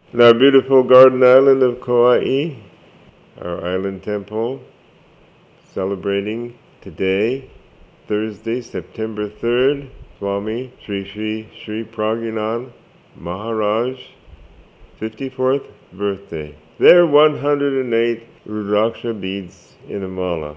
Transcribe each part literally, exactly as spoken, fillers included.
In our beautiful garden island of Kauai, our island temple, celebrating today, Thursday, September third, Swami Sri Sri Sri Pragyananda Maharaj, fifty-fourth birthday. There are one hundred eight Rudraksha beads in a mala,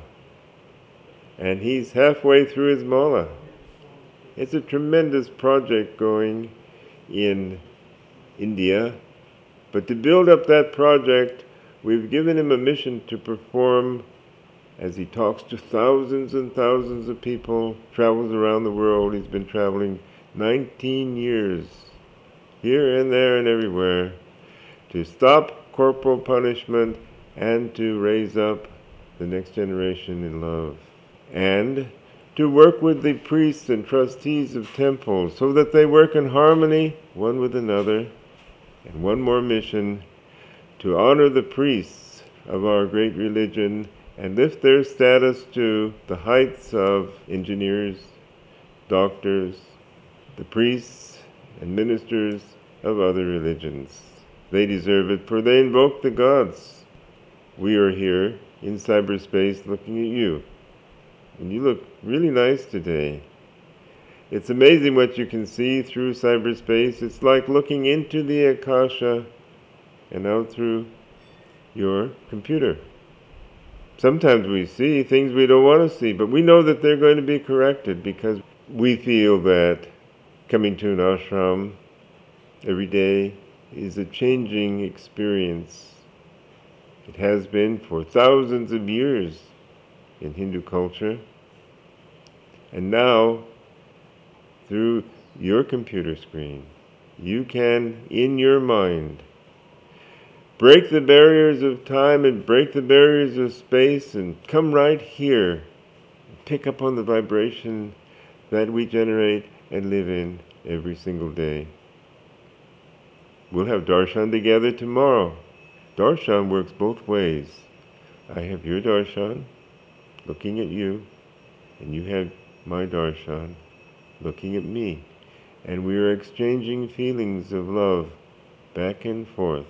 and he's halfway through his mala. It's a tremendous project going in India, but to build up that project, we've given him a mission to perform as he talks to thousands and thousands of people, travels around the world. He's been traveling nineteen years, here and there and everywhere, to stop corporal punishment and to raise up the next generation in love, and to work with the priests and trustees of temples so that they work in harmony one with another. And one more mission, to honor the priests of our great religion and lift their status to the heights of engineers, doctors, the priests and ministers of other religions. They deserve it, for they invoke the gods. We are here in cyberspace looking at you, and you look really nice today. It's amazing what you can see through cyberspace. It's like looking into the Akasha and out through your computer. Sometimes we see things we don't want to see, but we know that they're going to be corrected because we feel that coming to an ashram every day is a changing experience. It has been for thousands of years in Hindu culture. And now, through your computer screen, you can, in your mind, break the barriers of time and break the barriers of space and come right here and pick up on the vibration that we generate and live in every single day. We'll have darshan together tomorrow. Darshan works both ways. I have your darshan looking at you, and you have my darshan looking at me, and we are exchanging feelings of love back and forth.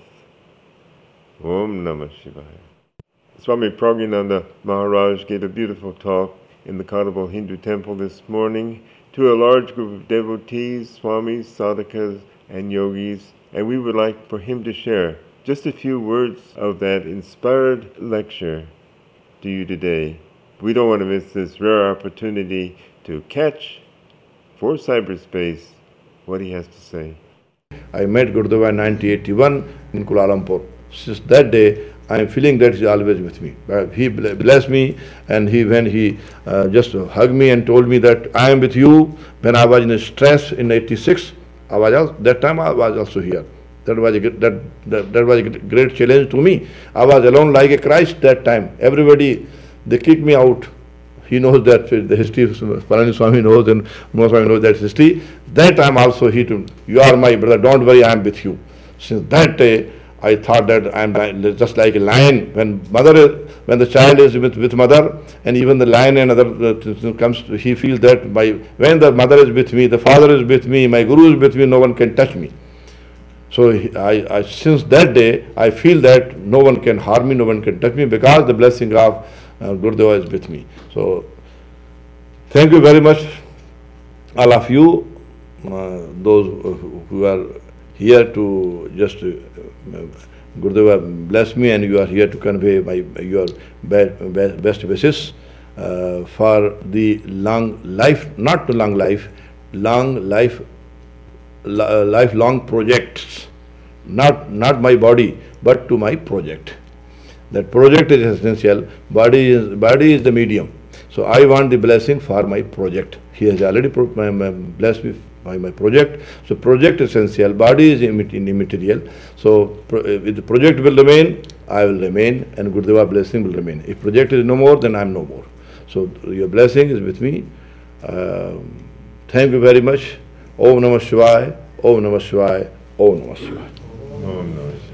Om Namah Shivaya. Swami Pragyananda Maharaj gave a beautiful talk in the Kadabal Hindu temple this morning to a large group of devotees, swamis, sadhakas, and yogis, and we would like for him to share just a few words of that inspired lecture to you today. We don't want to miss this rare opportunity to catch for cyberspace what he has to say. I met Gurudeva in nineteen eighty-one in Kuala Lumpur. Since that day, I am feeling that he is always with me. He blessed me, and he when he uh, just hugged me and told me that I am with you. When I was in stress in eighty-six, I was also, that time I was also here. That was a that, that that was a great challenge to me. I was alone like a Christ that time. Everybody, they kicked me out. He knows that the history. Palani Swami knows, and Mohan Swami knows that history. That time also he told, "You are my brother. Don't worry, I am with you." Since that day, I thought that I am just like a lion. When mother, is, when the child is with, with mother, and even the lion and other uh, comes, to, he feels that my when the mother is with me, the father is with me, my guru is with me, no one can touch me. So I, I, since that day, I feel that no one can harm me, no one can touch me, because the blessing of uh, Gurudeva is with me. So thank you very much, all of you, uh, those who are here to just uh, Gurudeva bless me, and you are here to convey my your best wishes uh, for the long life, not to long life, long life, lifelong projects, not not my body, but to my project. That project is essential. Body is body is the medium. So I want the blessing for my project. He has already blessed me by my project. So project is essential. Body is immaterial. So if the project will remain, I will remain, and Gurudeva blessing will remain. If project is no more, then I am no more. So your blessing is with me. Uh, thank you very much. Om Namah Shivaya. Om Namah Shivaya. Om Namah Shivaya. Om Namah Shivaya.